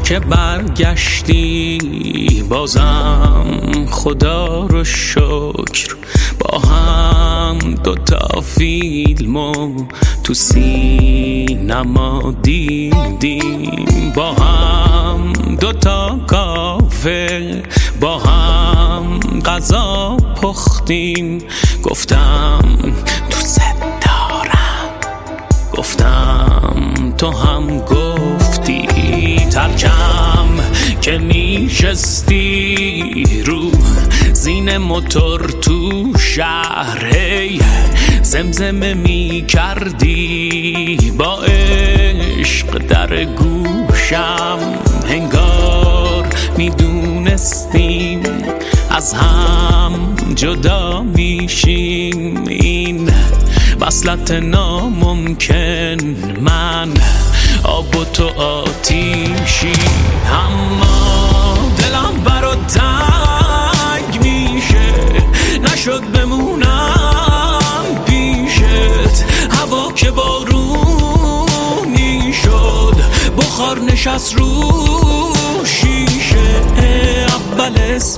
که برگشتی بازم خدا رو شکر، با هم دوتا فیلمو تو سینما دیدیم، با هم دوتا کافه با هم غذا پختیم. گفتم دوست دارم، گفتم تو هم گفتی. ترکم که میشستی رو زین موتور تو شهر، هی زمزمه میکردی با عشق در گوشم. انگار میدونستیم از هم جدا میشیم، این وصلت ناممکن، من آب و تو آتیشی. اما دلم برات تنگ میشه، نشد بمونم پیشت. هوا که بارونی شد، بخار نشست رو شیشه. اول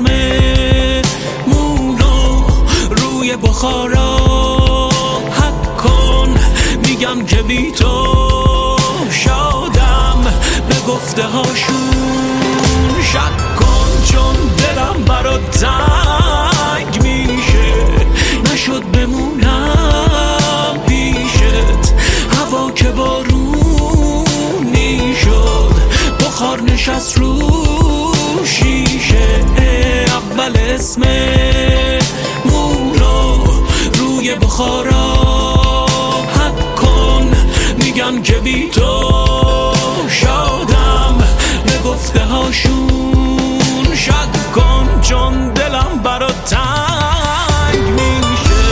اسممونو روی بخارا حک کن، میگم که بی تو شادم، به گفته هاشون شک کن. چون دلم برات تنگ میشه، نشد بمونم پیشت. هوا که بارونی شد، بخار نشست رو شیشه. اول اسممونو روی بخارا حک کن، میگم که بی تو شادم، به گفته هاشون شک کن. چون دلم برات تنگ میشه.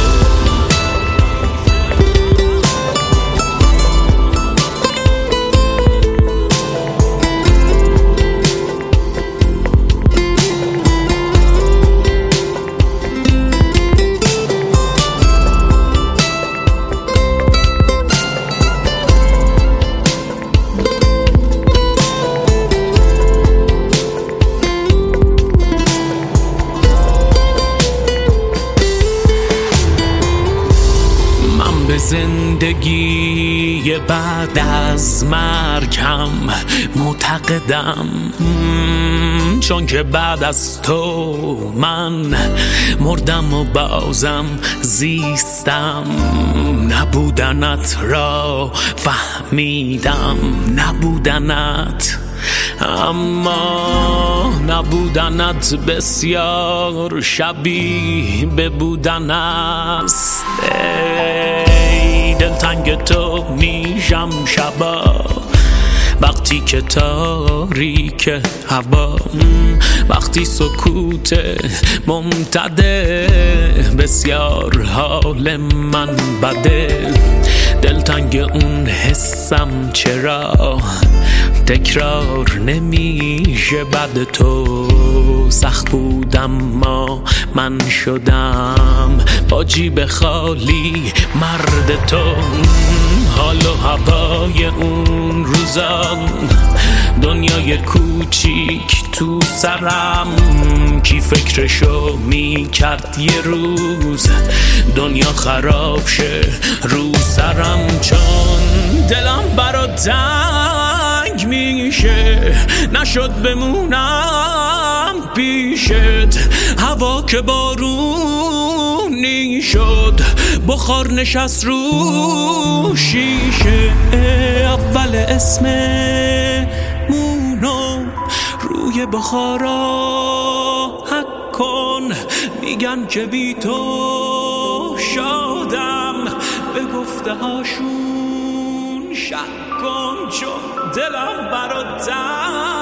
زندگی بعد از مرگم معتقدم، چون که بعد از تو من مردم و بازم زیستم. نبودنت را فهمیدم، نبودنت، اما نبودنت بسیار شبیه به بودن است. دلتنگ تو میشم شبا، وقتی که تاریک هوا، وقتی سکوت ممتده، بسیار حال من بده. دلتنگ اون حسم چرا تکرار نمیشه بعد تو. سخت بودم ما من شدم با جیب خالی مرد تو. حال و هوای اون روزا، دنیای کوچیک تو سرم، کی فکرشو میکرد یه روز دنیا خراب شه رو سرم. چون دلم برات تنگ میشه، نشد بمونم پیشت. هوا که بارونی شد، بخار نشست رو شیشه. اول اسممونو روی بخارا حک کن، میگن که بی تو شادم، به گفته هاشون شک کن. چون دلم برات